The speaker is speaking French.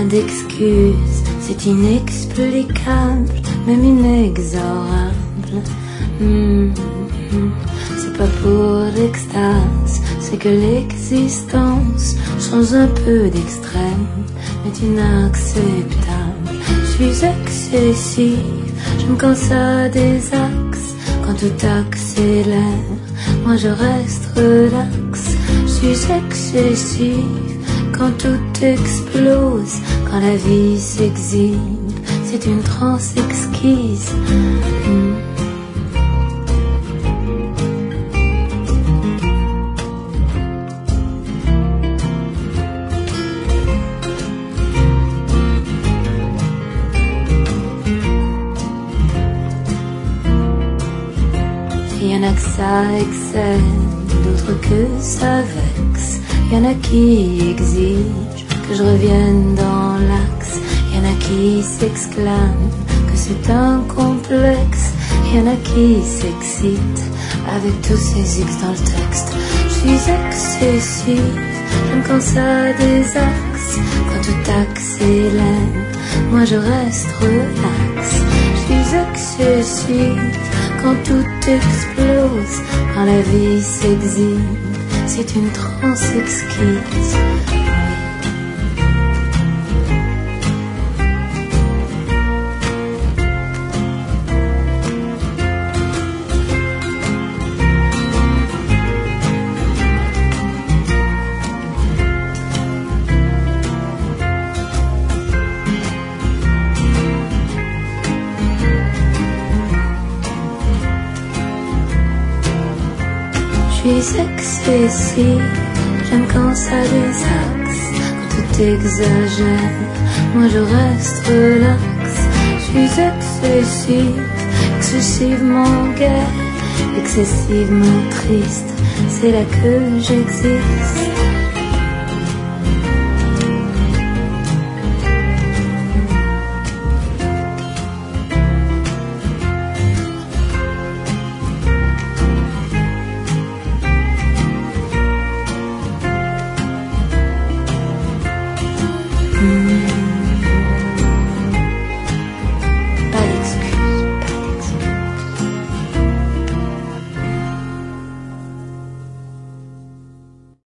d'excuses, c'est inexplicable, même inexorable. C'est pas pour l'extase, c'est que l'existence change un peu d'extrême, mais inacceptable. Je suis excessive, je me canse à des axes, quand tout accélère, moi je reste relax. Je suis excessive, quand tout explose, quand la vie s'exhibe, c'est une transe exquise. Y'en a que ça excelle, d'autres que ça vexe. Y'en a qui exigent que je revienne dans l'axe. Y'en a qui s'exclament que c'est un complexe. Y'en a qui s'excitent avec tous ces X dans le texte. Je suis excessive, je me canse à des axes. Quand tout accélère, moi je reste relax. Je suis excessive, quand tout explose, quand la vie s'exhibe, c'est une transe exquise. Je suis excessive, je me canse à des axes. Quand tout exagère, moi je reste relax. Je suis excessive, excessivement gaie, excessivement triste. C'est là que j'existe.